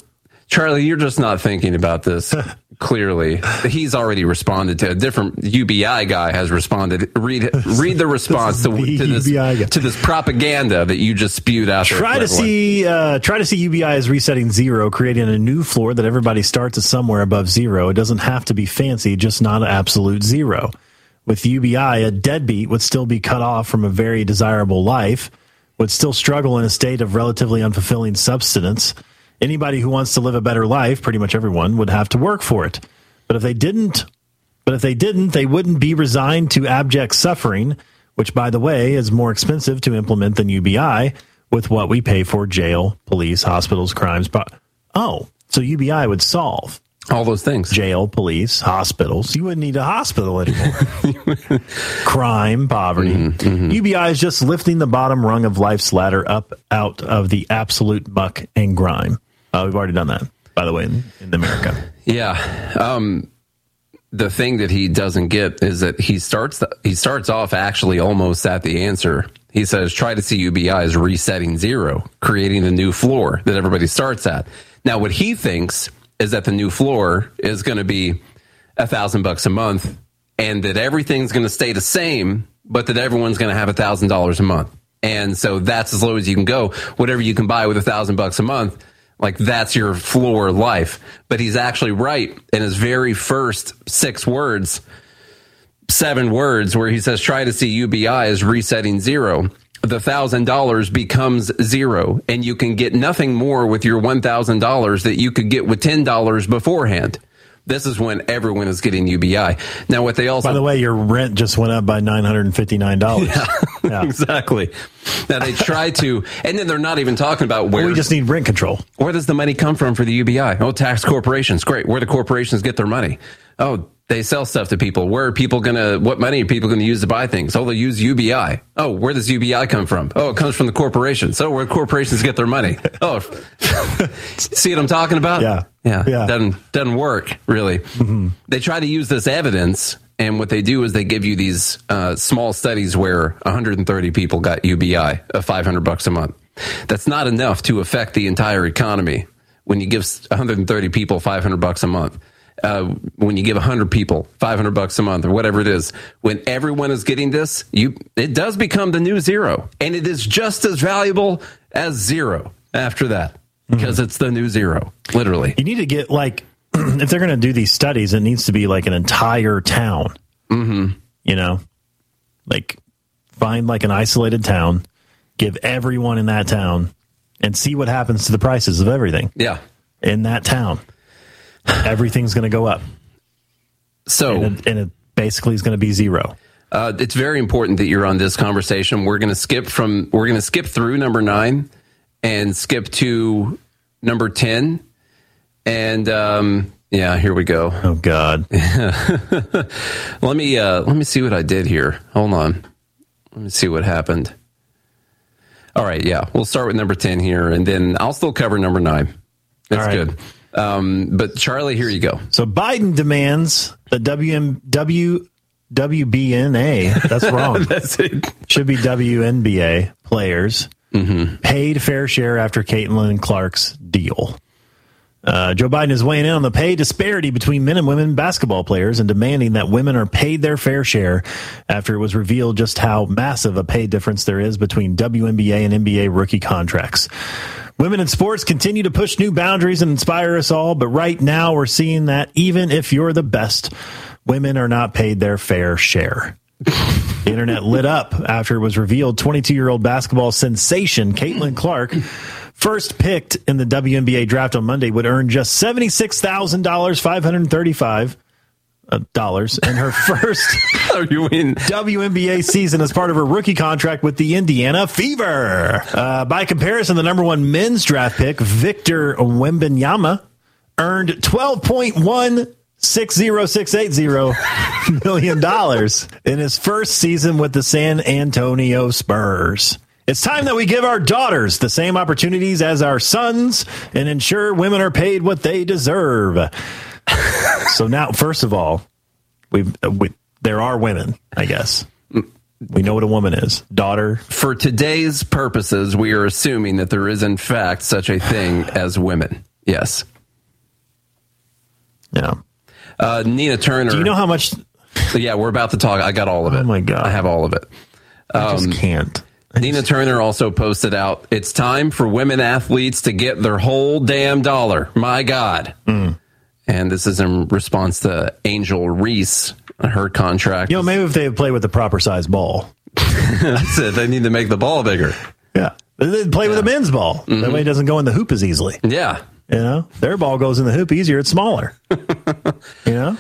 Charlie, you're just not thinking about this clearly. He's already responded to a different U B I guy has responded. Read read the response to, the to this to this propaganda that you just spewed out there. Try to see uh, try to see U B I as resetting zero, creating a new floor that everybody starts at somewhere above zero. It doesn't have to be fancy, just not an absolute zero. With U B I, a deadbeat would still be cut off from a very desirable life, would still struggle in a state of relatively unfulfilling subsistence. Anybody who wants to live a better life, pretty much everyone, would have to work for it. But if they didn't, but if they didn't, they wouldn't be resigned to abject suffering, which, by the way, is more expensive to implement than U B I with what we pay for jail, police, hospitals, crimes. But oh, so U B I would solve all those things. Jail, police, hospitals. You wouldn't need a hospital anymore. Crime, poverty. Mm-hmm, mm-hmm. U B I is just lifting the bottom rung of life's ladder up out of the absolute muck and grime. Uh, we've already done that, by the way, in, in America. Yeah. Um, the thing that he doesn't get is that he starts the, he starts off actually almost at the answer. He says, try to see U B I as resetting zero, creating a new floor that everybody starts at. Now, what he thinks is that the new floor is going to be a thousand bucks a month and that everything's going to stay the same, but that everyone's going to have a thousand dollars a month. And so that's as low as you can go. Whatever you can buy with a thousand bucks a month, like that's your floor life. But he's actually right in his very first six words, seven words, where he says, try to see U B I as resetting zero. The thousand dollars becomes zero, and you can get nothing more with your one thousand dollars that you could get with ten dollars beforehand. This is when everyone is getting U B I. Now, what they also... By the way, your rent just went up by nine hundred fifty-nine dollars. Yeah, yeah. Exactly. Now, they try to... And then they're not even talking about where... Well, we just need rent control. Where does the money come from for the U B I? Oh, tax corporations. Great. Where do corporations get their money? Oh, they sell stuff to people. Where are people going to... What money are people going to use to buy things? Oh, they use U B I. Oh, where does U B I come from? Oh, it comes from the corporations. So where corporations get their money? Oh, see what I'm talking about? Yeah. Yeah, yeah. Doesn't, doesn't work, really. Mm-hmm. They try to use this evidence, and what they do is they give you these uh, small studies where one hundred thirty people got U B I of five hundred bucks a month. That's not enough to affect the entire economy when you give one hundred thirty people five hundred bucks a month. Uh, when you give one hundred people five hundred bucks a month or whatever it is, when everyone is getting this, you it does become the new zero. And it is just as valuable as zero after that. Because mm-hmm. it's the new zero, literally. You need to get, like, if they're going to do these studies, it needs to be like an entire town. Mm-hmm. You know? Like, find like an isolated town, give everyone in that town, and see what happens to the prices of everything. Yeah. In that town. Everything's going to go up. So. And it, and it basically is going to be zero. Uh, it's very important that you're on this conversation. We're going to skip from, we're going to skip through number nine. And skip to number ten. And um, yeah, here we go. Oh God. let me uh, let me see what I did here. Hold on. Let me see what happened. All right, yeah. We'll start with number ten here, and then I'll still cover number nine. That's right. Good. Um, but Charlie, here you go. So Biden demands the W M W W B N A. That's wrong. That's it. Should be W N B A players. Mm-hmm. Paid fair share after Caitlin Clark's deal. Uh, Joe Biden is weighing in on the pay disparity between men and women basketball players and demanding that women are paid their fair share after it was revealed just how massive a pay difference there is between W N B A and N B A rookie contracts. Women in sports continue to push new boundaries and inspire us all, but right now we're seeing that even if you're the best, women are not paid their fair share. The internet lit up after it was revealed twenty-two-year-old basketball sensation Caitlin Clark, first picked in the W N B A draft on Monday, would earn just seventy-six thousand five hundred thirty-five dollars in her first W N B A season as part of her rookie contract with the Indiana Fever. Uh, by comparison, the number one men's draft pick, Victor Wembanyama, earned twelve point one six zero six eight zero million dollars in his first season with the San Antonio Spurs. It's time that we give our daughters the same opportunities as our sons and ensure women are paid what they deserve. So now, first of all, we've, we there are women, I guess. We know what a woman is. Daughter. For today's purposes, we are assuming that there is, in fact, such a thing as women. Yes. Yeah. Uh, Nina Turner. Do you know how much? Yeah, we're about to talk. I got all of it. Oh, my God. I have all of it. I Um, just can't. I Nina just- Turner also posted out, it's time for women athletes to get their whole damn dollar. My God. Mm. And this is in response to Angel Reese, her contract. You know, maybe if they play with the proper size ball. That's it. They need to make the ball bigger. Yeah. They play with Yeah. a men's ball. Mm-hmm. That way it doesn't go in the hoop as easily. Yeah. You know, their ball goes in the hoop easier. It's smaller. You know?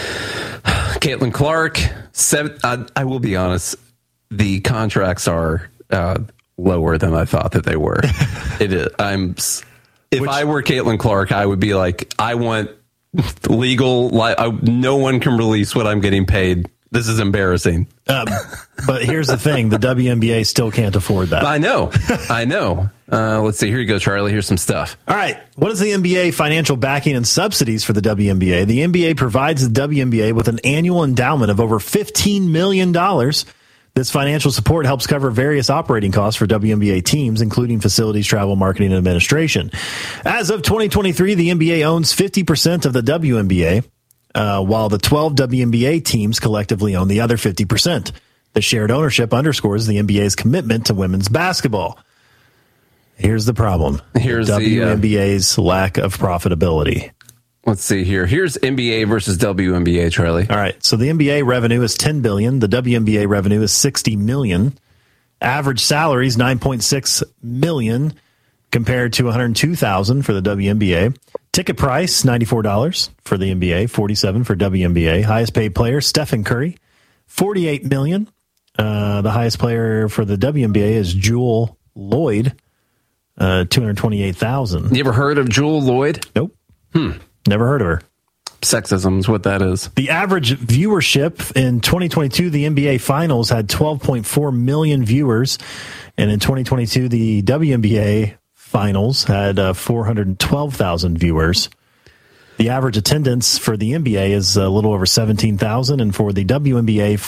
Caitlin Clark, seven, I, I will be honest, the contracts are uh, lower than I thought that they were. It is. I'm. If Which, I were Caitlin Clark, I would be like, I want legal. Like, I, no one can release what I'm getting paid. This is embarrassing. um, but here's the thing: the W N B A still can't afford that. I know. I know. Uh, let's see. Here you go, Charlie. Here's some stuff. All right. What is the N B A financial backing and subsidies for the W N B A? The N B A provides the W N B A with an annual endowment of over fifteen million dollars. This financial support helps cover various operating costs for W N B A teams, including facilities, travel, marketing, and administration. As of twenty twenty-three, the N B A owns fifty percent of the W N B A, uh, while the twelve W N B A teams collectively own the other fifty percent. The shared ownership underscores the N B A's commitment to women's basketball. Here's the problem. Here's the, W N B A's uh, lack of profitability. Let's see here. Here's N B A versus W N B A, Charlie. All right. So the N B A revenue is ten billion dollars. The W N B A revenue is sixty million dollars. Average salary is nine point six million dollars compared to one hundred two thousand dollars for the W N B A. Ticket price, ninety-four dollars for the N B A, forty-seven dollars for W N B A. Highest paid player, Stephen Curry, forty-eight million dollars. Uh, the highest player for the W N B A is Jewel Lloyd, uh, two hundred twenty-eight thousand dollars. You ever heard of Jewel Lloyd? Nope. Hmm. Never heard of her. Sexism is what that is. The average viewership in twenty twenty-two, the N B A Finals had twelve point four million viewers. And in twenty twenty-two, the W N B A Finals had uh, four hundred twelve thousand viewers. The average attendance for the N B A is a little over seventeen thousand, and for the W N B A,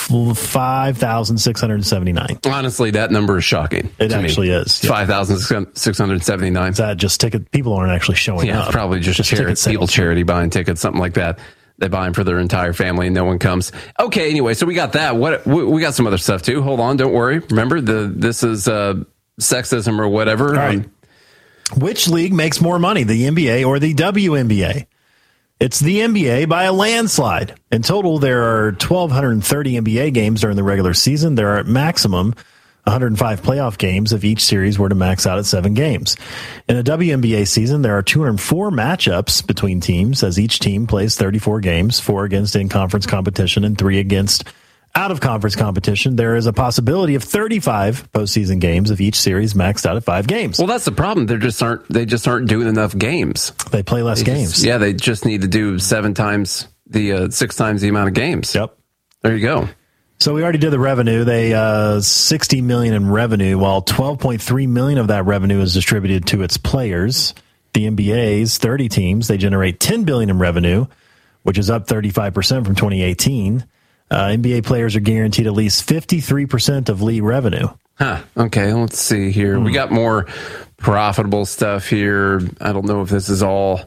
five thousand six hundred seventy-nine. Honestly, that number is shocking. It actually me. is. Yeah. five thousand six hundred seventy-nine. Is that just ticket? People aren't actually showing yeah, up. It's probably just, just charity, people charity buying tickets, something like that. They buy them for their entire family and no one comes. Okay, anyway, so we got that. What we, we got some other stuff too. Hold on, don't worry. Remember, the this is uh, sexism or whatever. All right. Um, Which league makes more money, the N B A or the W N B A? It's the N B A by a landslide. In total, there are one thousand two hundred thirty N B A games during the regular season. There are at maximum one hundred five playoff games if each series were to max out at seven games. In a W N B A season, there are two hundred four matchups between teams as each team plays thirty-four games, four against in-conference competition and three against out-of-conference competition. There is a possibility of thirty-five postseason games if each series maxed out at five games. well, that's the problem. They just aren't. They just aren't doing enough games. They play less They games. just- yeah, they just need to do seven times the uh, six times the amount of games. Yep. There you go. So we already did the revenue. They uh, sixty million in revenue, while twelve point three million of that revenue is distributed to its players. The N B A's thirty teams, they generate ten billion in revenue, which is up thirty-five percent from twenty eighteen. Uh, N B A players are guaranteed at least fifty-three percent of league revenue. Huh. Okay, let's see here. Hmm. We got more profitable stuff here. I don't know if this is all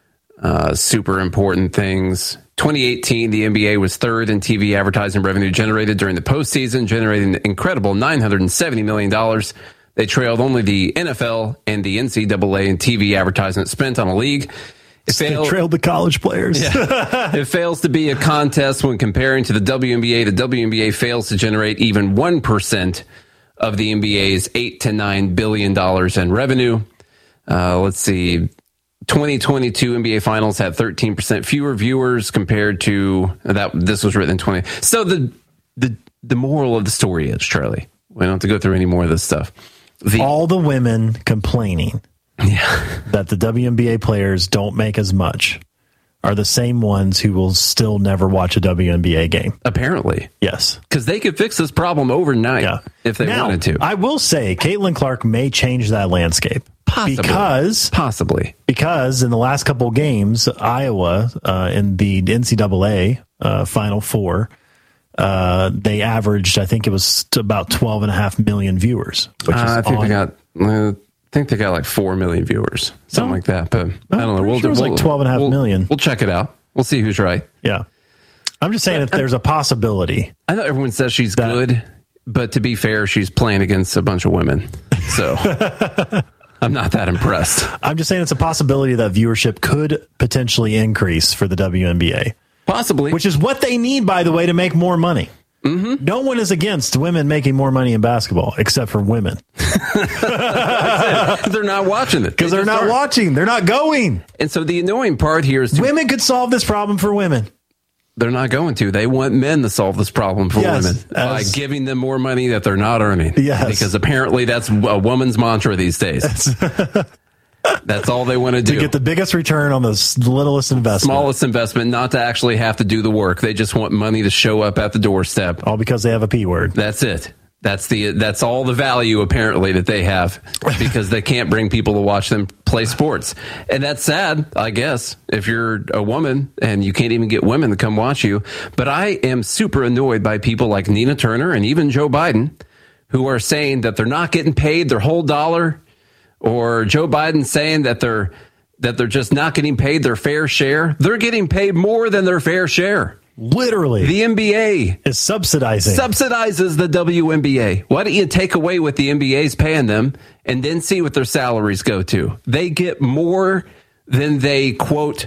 uh, super important things. twenty eighteen, the N B A was third in T V advertising revenue generated during the postseason, generating an incredible nine hundred seventy million dollars. They trailed only the N F L and the N C double A in T V advertisement spent on a league. It They failed, trailed the college players. yeah. It fails to be a contest when comparing to the W N B A. The W N B A fails to generate even one percent of the N B A's eight to nine billion dollars in revenue. Uh, let's see. twenty twenty-two N B A Finals had thirteen percent fewer viewers compared to that. This was written in twenty. So the the the moral of the story is, Charlie, we don't have to go through any more of this stuff. The, All the women complaining yeah. that the W N B A players don't make as much are the same ones who will still never watch a W N B A game. Apparently. Yes. Because they could fix this problem overnight Yeah. if they now, wanted to. I will say Caitlin Clark may change that landscape. Possibly. Because, Possibly. because in the last couple of games, Iowa uh, in the N C double A uh, Final Four, uh, they averaged, I think it was about twelve and a half million viewers. Which Uh, is I think on, they got uh, think they got like four million viewers, something No. like that. But I don't know. We'll We'll sure it was we'll, like twelve and a half we'll, million. We'll check it out. We'll see who's right. Yeah. I'm just saying if there's a possibility. I know everyone says she's that, good, but to be fair, she's playing against a bunch of women. So I'm not that impressed. I'm just saying it's a possibility that viewership could potentially increase for the W N B A. Possibly. Which is what they need, by the way, to make more money. Mm-hmm. No one is against women making more money in basketball, except for women. They're not watching it. Because they they're not aren't. watching. They're not going. And so the annoying part here is... To, women could solve this problem for women. They're not going to. They want men to solve this problem for yes, women by as, giving them more money that they're not earning. Yes. Because apparently that's a woman's mantra these days. That's all they want to do. To get the biggest return on the littlest investment. Smallest investment, not to actually have to do the work. They just want money to show up at the doorstep. All because they have a P word. That's it. That's the that's all the value apparently that they have because they can't bring people to watch them play sports. And that's sad, I guess, if you're a woman and you can't even get women to come watch you. But I am super annoyed by people like Nina Turner and even Joe Biden who are saying that they're not getting paid their whole dollar. Or Joe Biden saying that they're that they're just not getting paid their fair share. They're getting paid more than their fair share. Literally. The N B A is subsidizing. Subsidizes the W N B A. Why don't you take away what the N B A is paying them and then see what their salaries go to? They get more than they, quote,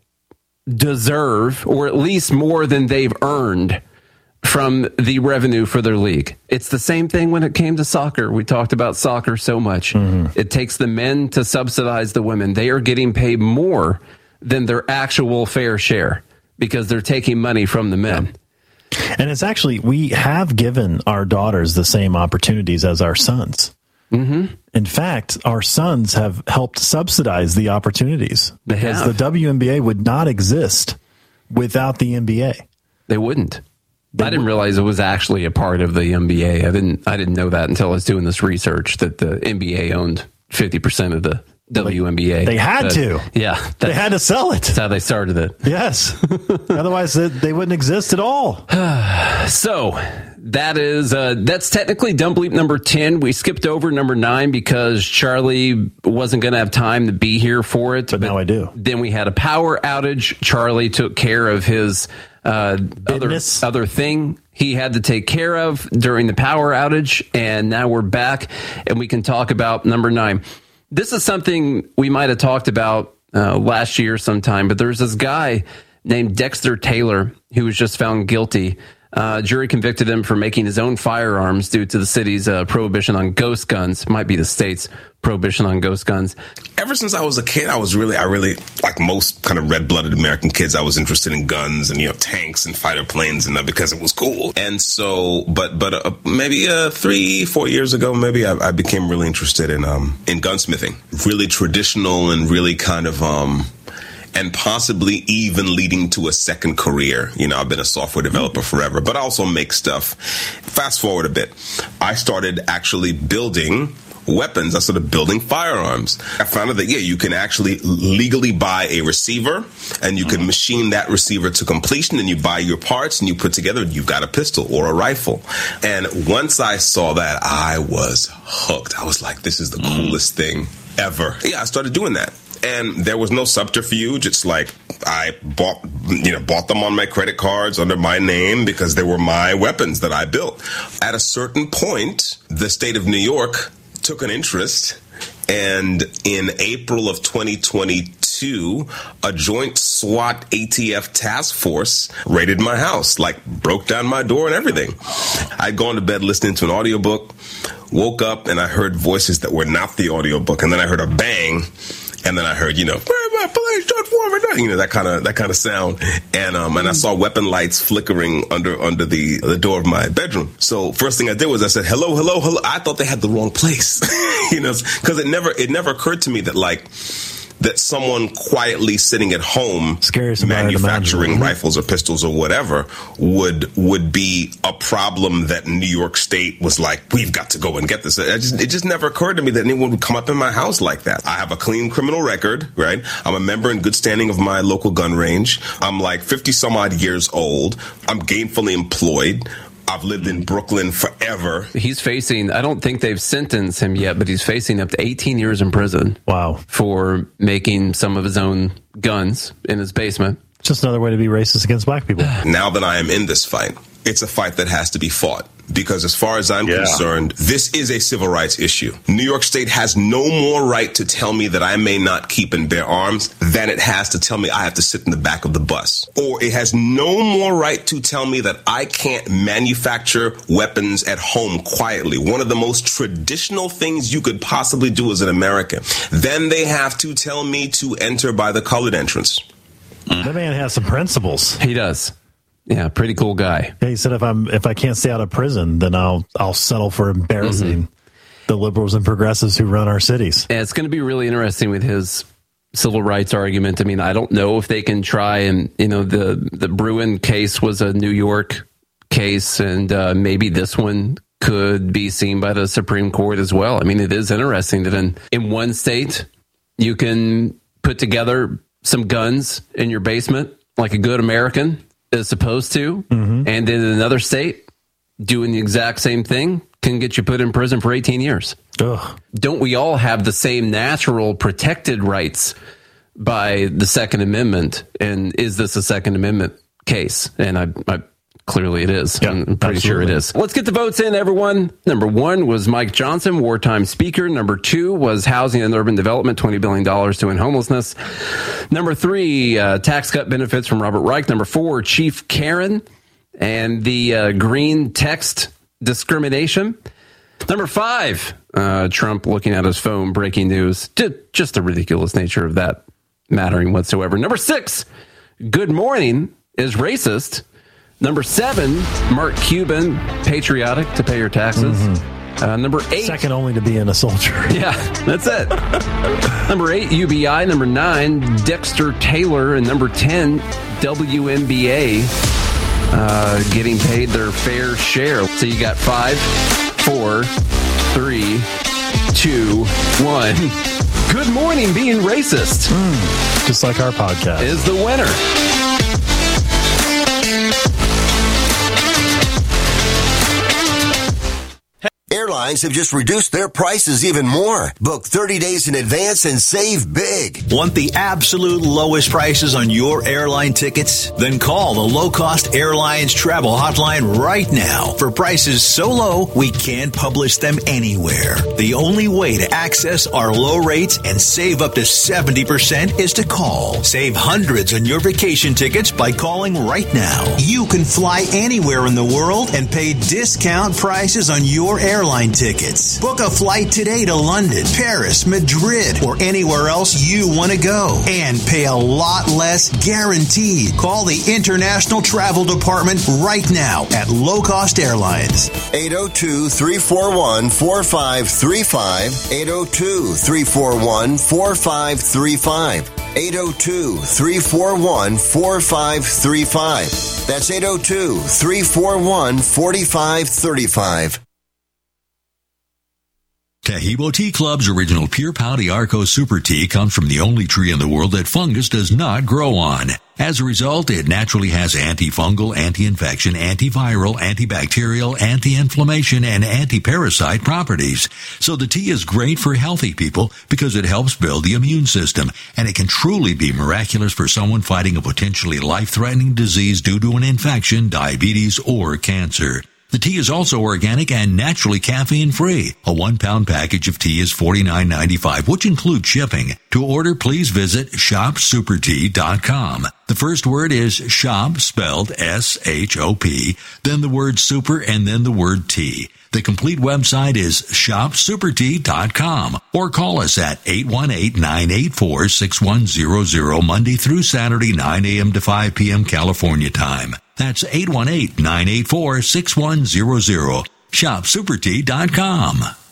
deserve, or at least more than they've earned from the revenue for their league. It's the same thing when it came to soccer. We talked about soccer so much. Mm-hmm. It takes the men to subsidize the women. They are getting paid more than their actual fair share because they're taking money from the men. And it's actually, we have given our daughters the same opportunities as our sons. Mm-hmm. In fact, our sons have helped subsidize the opportunities they because have. the W N B A would not exist without the N B A. They wouldn't. I didn't realize it was actually a part of the N B A. I didn't. I didn't know that until I was doing this research that the N B A owned fifty percent of the W N B A. They had but, to. Yeah, they had to sell it. That's how they started it. Yes, otherwise they wouldn't exist at all. So that is uh, that's technically Dumb Bleep number ten. We skipped over number nine because Charlie wasn't going to have time to be here for it. But, but now I do. Then we had a power outage. Charlie took care of his. Uh, other, other thing he had to take care of during the power outage, and now we're back and we can talk about number nine. This is something we might have talked about uh, last year sometime, but there's this guy named Dexter Taylor who was just found guilty. Uh, jury convicted him for making his own firearms due to the city's uh, prohibition on ghost guns. Might be the state's prohibition on ghost guns. Ever since I was a kid, I was really, I really, like most kind of red-blooded American kids, I was interested in guns and, you know, tanks and fighter planes and that because it was cool. And so, but, but uh, maybe uh, three, four years ago, maybe I, I became really interested in, um, in gunsmithing. Really traditional and really kind of, um, and possibly even leading to a second career. You know, I've been a software developer forever, but I also make stuff. Fast forward a bit. I started actually building weapons. I started building firearms. I found out that, yeah, you can actually legally buy a receiver and you can machine that receiver to completion and you buy your parts and you put together, you've got a pistol or a rifle. And once I saw that, I was hooked. I was like, this is the coolest thing ever. Yeah, I started doing that. And there was no subterfuge. It's like I bought, you know, bought them on my credit cards under my name because they were my weapons that I built. At a certain point, the state of New York took an interest, and in April of twenty twenty-two, a joint SWAT A T F task force raided my house, like broke down my door and everything. I'd gone to bed listening to an audiobook, woke up, and I heard voices that were not the audiobook, and then I heard a bang. And then I heard, you know, where my police transformer, you know, that kind of that kind of sound, and um, and I saw weapon lights flickering under under the the door of my bedroom. So first thing I did was I said, hello, hello, hello. I thought they had the wrong place, you know, because it never it never occurred to me that like. that someone quietly sitting at home manufacturing rifles or pistols or whatever would would be a problem that New York State was like, we've got to go and get this. It just, it just never occurred to me that anyone would come up in my house like that. I have a clean criminal record, right? I'm a member in good standing of my local gun range. I'm like fifty some odd years old. I'm gainfully employed. I've lived in Brooklyn forever. He's facing, I don't think they've sentenced him yet, but he's facing up to eighteen years in prison. Wow. For making some of his own guns in his basement. Just another way to be racist against black people. Now that I am in this fight, it's a fight that has to be fought. Because as far as I'm yeah. concerned, this is a civil rights issue. New York State has no more right to tell me that I may not keep and bear arms than it has to tell me I have to sit in the back of the bus. Or it has no more right to tell me that I can't manufacture weapons at home quietly. One of the most traditional things you could possibly do as an American. Then they have to tell me to enter by the colored entrance. That man has some principles. He does. Yeah, pretty cool guy. Yeah, he said if I'm if I can't stay out of prison, then I'll I'll settle for embarrassing mm-hmm. the liberals and progressives who run our cities. Yeah, it's going to be really interesting with his civil rights argument. I mean, I don't know if they can try and, you know, the the Bruen case was a New York case, and uh, maybe this one could be seen by the Supreme Court as well. I mean, it is interesting that in, in one state you can put together some guns in your basement like a good American is supposed to, mm-hmm. and in another state, doing the exact same thing can get you put in prison for eighteen years. Ugh. Don't we all have the same natural protected rights by the Second Amendment? And is this a Second Amendment case? And I, I clearly it is. Yeah, I'm pretty absolutely. sure it is. Let's get the votes in, everyone. Number one was Mike Johnson, wartime speaker. Number two was housing and urban development, twenty billion dollars to end homelessness. Number three, uh, tax cut benefits from Robert Reich. Number four, Chief Karen and the uh, green text discrimination. Number five, uh, Trump looking at his phone, breaking news. Just the ridiculous nature of that mattering whatsoever. Number six, Good Morning is racist. Number seven, Mark Cuban, patriotic to pay your taxes. Mm-hmm. Uh, number eight. Second only to being a soldier. Yeah, that's it. Number eight, U B I. Number nine, Dexter Taylor. And number ten, W N B A, uh, getting paid their fair share. So you got five, four, three, two, one. Good Morning Being Racist. Mm, just like our podcast. Is the winner. Airlines have just reduced their prices even more. Book thirty days in advance and save big. Want the absolute lowest prices on your airline tickets? Then call the Low Cost Airlines Travel Hotline right now for prices so low we can't publish them anywhere. The only way to access our low rates and save up to seventy percent is to call. Save hundreds on your vacation tickets by calling right now. You can fly anywhere in the world and pay discount prices on your airline tickets. Book a flight today to London, Paris, Madrid, or anywhere else you want to go and pay a lot less guaranteed. Call the International Travel Department right now at Low Cost Airlines. eight oh two, three four one, four five three five. eight oh two, three four one, four five three five. eight oh two, three four one, four five three five. That's eight oh two, three four one, four five three five. Taheebo Tea Club's original Pure Pau Arco Super Tea comes from the only tree in the world that fungus does not grow on. As a result, it naturally has antifungal, anti-infection, antiviral, antibacterial, anti-inflammation, and anti-parasite properties. So the tea is great for healthy people because it helps build the immune system, and it can truly be miraculous for someone fighting a potentially life-threatening disease due to an infection, diabetes, or cancer. The tea is also organic and naturally caffeine-free. A one-pound package of tea is forty-nine ninety-five, which includes shipping. To order, please visit shop super tea dot com. The first word is shop, spelled S H O P, then the word super, and then the word tea. The complete website is shop super tea dot com, or call us at eight one eight, nine eight four, six one zero zero Monday through Saturday, nine a.m. to five p.m. California time. That's eight one eight, nine eight four, six one zero zero. shop super tea dot com.